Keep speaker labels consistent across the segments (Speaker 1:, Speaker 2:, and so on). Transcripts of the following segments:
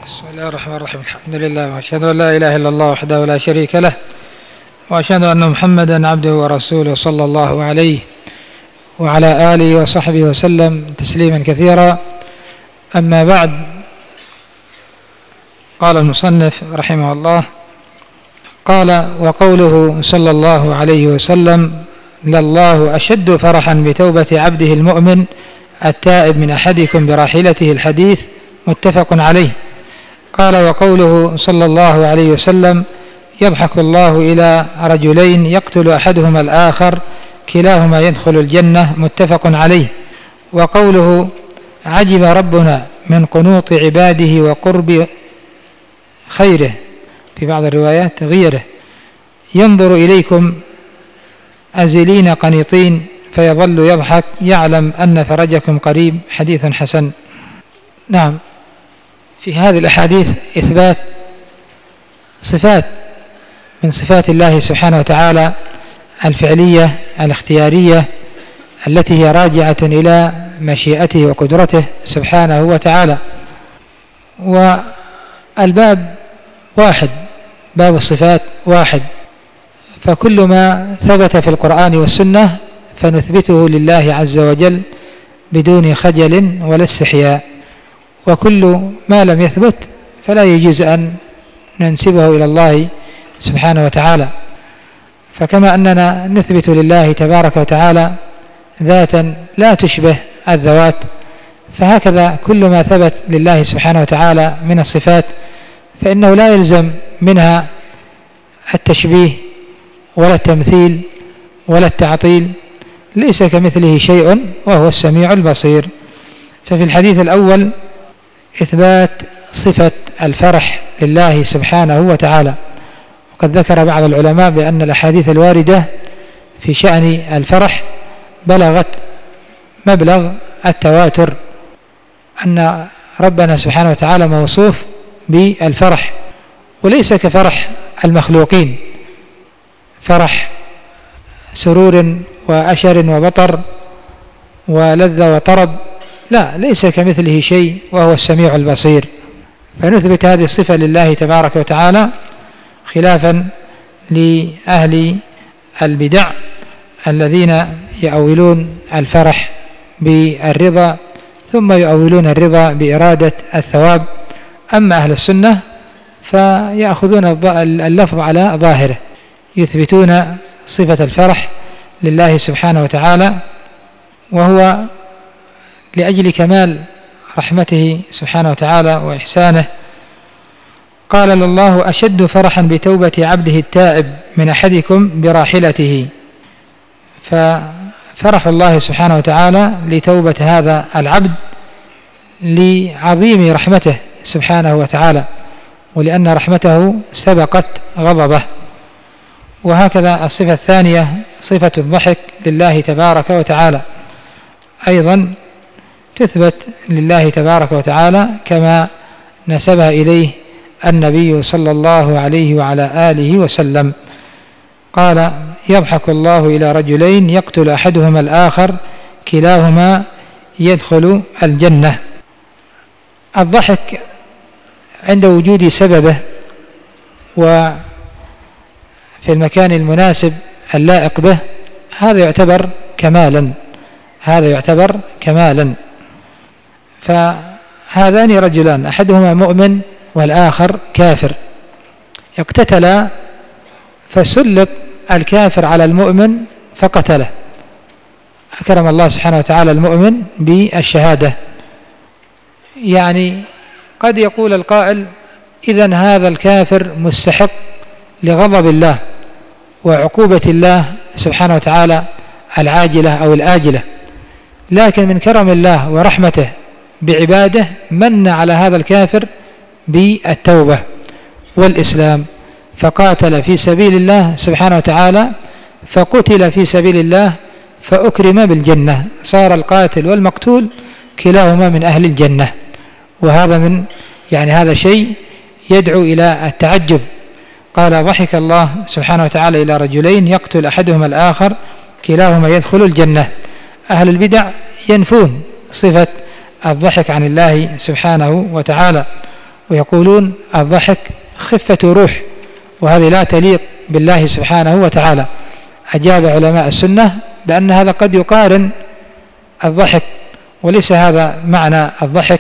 Speaker 1: بسم الله الرحمن الرحيم. الحمد لله وأشهد أن لا إله إلا الله وحده لا شريك له، وأشهد أن محمدا عبده ورسوله صلى الله عليه وعلى آله وصحبه وسلم تسليما كثيرا. أما بعد، قال المصنف رحمه الله: قال: وقوله صلى الله عليه وسلم: لله أشد فرحا بتوبة عبده المؤمن التائب من أحدكم براحلته، الحديث متفق عليه. قال: وقوله صلى الله عليه وسلم: يضحك الله إلى رجلين يقتل أحدهما الآخر كلاهما يدخل الجنة، متفق عليه. وقوله: عجب ربنا من قنوط عباده وقرب خيره، في بعض الروايات غيره، ينظر إليكم أزلين قنيطين فيظل يضحك يعلم أن فرجكم قريب، حديث حسن. نعم، في هذه الأحاديث إثبات صفات من صفات الله سبحانه وتعالى الفعلية الاختيارية، التي هي راجعة إلى مشيئته وقدرته سبحانه وتعالى. والباب واحد، باب الصفات واحد، فكل ما ثبت في القرآن والسنة فنثبته لله عز وجل بدون خجل ولا استحياء، وكل ما لم يثبت فلا يجوز أن ننسبه إلى الله سبحانه وتعالى. فكما أننا نثبت لله تبارك وتعالى ذاتا لا تشبه الذوات، فهكذا كل ما ثبت لله سبحانه وتعالى من الصفات فإنه لا يلزم منها التشبيه ولا التمثيل ولا التعطيل، ليس كمثله شيء وهو السميع البصير. ففي الحديث الأول إثبات صفة الفرح لله سبحانه وتعالى، وقد ذكر بعض العلماء بأن الأحاديث الواردة في شأن الفرح بلغت مبلغ التواتر، أن ربنا سبحانه وتعالى موصوف بالفرح، وليس كفرح المخلوقين، فرح سرور وأشر وبطر ولذة وطرب، لا، ليس كمثله شيء وهو السميع البصير. فنثبت هذه الصفة لله تبارك وتعالى، خلافا لأهل البدع الذين يؤولون الفرح بالرضا ثم يؤولون الرضا بإرادة الثواب. أما أهل السنة فيأخذون اللفظ على ظاهره، يثبتون صفة الفرح لله سبحانه وتعالى، وهو لأجل كمال رحمته سبحانه وتعالى وإحسانه. قال: لله أشد فرحا بتوبة عبده التائب من أحدكم براحلته. ففرح الله سبحانه وتعالى لتوبة هذا العبد لعظيم رحمته سبحانه وتعالى، ولأن رحمته سبقت غضبه. وهكذا الصفة الثانية صفة الضحك لله تبارك وتعالى، أيضا تثبت لله تبارك وتعالى كما نسبها إليه النبي صلى الله عليه وعلى آله وسلم. قال: يضحك الله إلى رجلين يقتل أحدهما الآخر كلاهما يدخل الجنة. الضحك عند وجود سببه وفي المكان المناسب اللائق به هذا يعتبر كمالا، هذا يعتبر كمالا. فهذان رجلان، أحدهما مؤمن والآخر كافر، اقتتلا، فسلط الكافر على المؤمن فقتله، أكرم الله سبحانه وتعالى المؤمن بالشهادة. يعني قد يقول القائل: إذن هذا الكافر مستحق لغضب الله وعقوبة الله سبحانه وتعالى العاجلة أو الآجلة، لكن من كرم الله ورحمته بعباده من على هذا الكافر بالتوبة والإسلام، فقاتل في سبيل الله سبحانه وتعالى فقتل في سبيل الله فأكرم بالجنة، صار القاتل والمقتول كلاهما من أهل الجنة. وهذا هذا شيء يدعو إلى التعجب. قال: ضحك الله سبحانه وتعالى إلى رجلين يقتل أحدهما الآخر كلاهما يدخل الجنة. أهل البدع ينفون صفة الضحك عن الله سبحانه وتعالى، ويقولون الضحك خفة روح، وهذه لا تليق بالله سبحانه وتعالى. أجاب علماء السنة بأن هذا قد يقارن الضحك، وليس هذا معنى الضحك.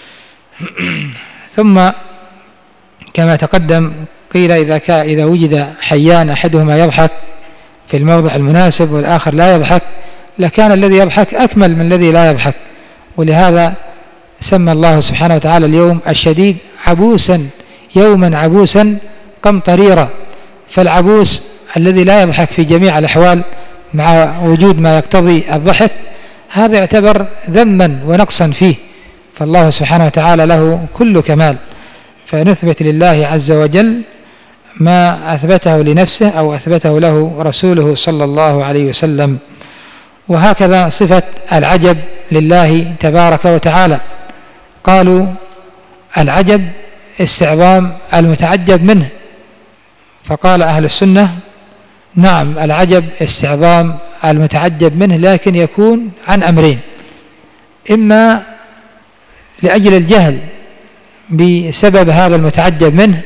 Speaker 1: ثم كما تقدم قيل إذا وجد حيان أحدهما يضحك في الموضع المناسب والآخر لا يضحك لكان الذي يضحك أكمل من الذي لا يضحك. ولهذا سمى الله سبحانه وتعالى اليوم الشديد عبوسا، يوما عبوسا قمطريرا. فالعبوس الذي لا يضحك في جميع الأحوال مع وجود ما يقتضي الضحك هذا يعتبر ذما ونقصا فيه، فالله سبحانه وتعالى له كل كمال، فنثبت لله عز وجل ما أثبته لنفسه أو أثبته له رسوله صلى الله عليه وسلم. وهكذا صفة العجب لله تبارك وتعالى، قالوا العجب استعظام المتعجب منه، فقال أهل السنة نعم العجب استعظام المتعجب منه، لكن يكون عن أمرين: إما لأجل الجهل بسبب هذا المتعجب منه،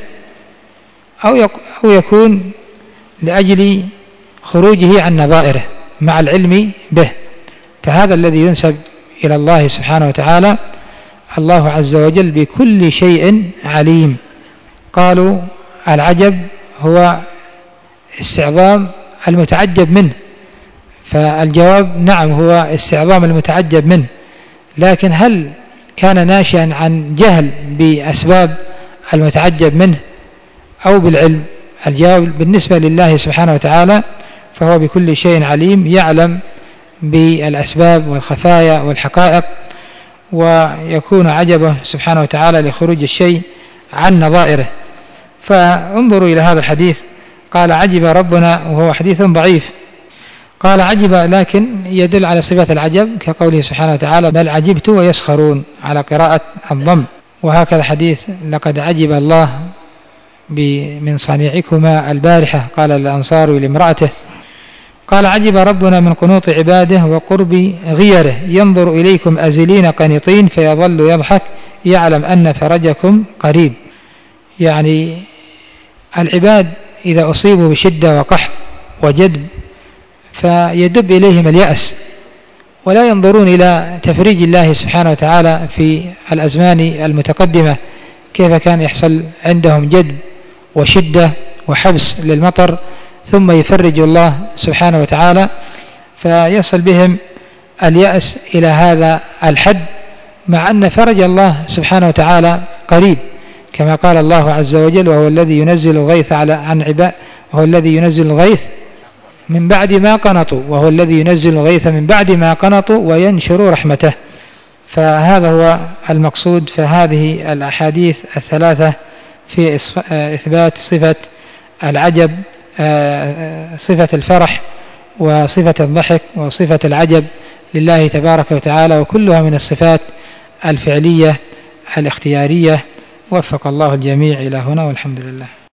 Speaker 1: أو يكون لأجل خروجه عن نظائره مع العلم به. فهذا الذي ينسب إلى الله سبحانه وتعالى. الله عز وجل بكل شيء عليم. قالوا العجب هو استعظام المتعجب منه، فالجواب نعم هو استعظام المتعجب منه، لكن هل كان ناشئا عن جهل بأسباب المتعجب منه أو بالعلم؟ الجواب بالنسبة لله سبحانه وتعالى فهو بكل شيء عليم، يعلم بالأسباب والخفايا والحقائق، ويكون عجبه سبحانه وتعالى لخروج الشيء عن نظائره. فانظروا إلى هذا الحديث، قال عجب ربنا، وهو حديث ضعيف. قال عجب لكن يدل على صفة العجب كقوله سبحانه وتعالى بل عجبت ويسخرون على قراءة الضم. وهكذا حديث لقد عجب الله من صنيعكما البارحة، قال الأنصار لامرأته. قال عجب ربنا من قنوط عباده وقرب غيره، ينظر إليكم أزلين قنطين فيظل يضحك يعلم أن فرجكم قريب. يعني العباد إذا أصيبوا بشدة وقحط وجدب فيدب إليهم اليأس، ولا ينظرون إلى تفريج الله سبحانه وتعالى في الأزمان المتقدمة كيف كان يحصل عندهم جدب وشدة وحبس للمطر، ثم يفرج الله سبحانه وتعالى، فيصل بهم اليأس إلى هذا الحد، مع أن فرج الله سبحانه وتعالى قريب، كما قال الله عز وجل وهو الذي ينزل الغيث عن عباد، وهو الذي ينزل الغيث من بعد ما قنطوا، وهو الذي ينزل الغيث من بعد ما قنطوا وينشر رحمته. فهذا هو المقصود. فهذه الأحاديث الثلاثة في إثبات صفة العجب، صفة الفرح وصفة الضحك وصفة العجب لله تبارك وتعالى، وكلها من الصفات الفعلية الاختيارية. وفق الله الجميع إلى هنا، والحمد لله.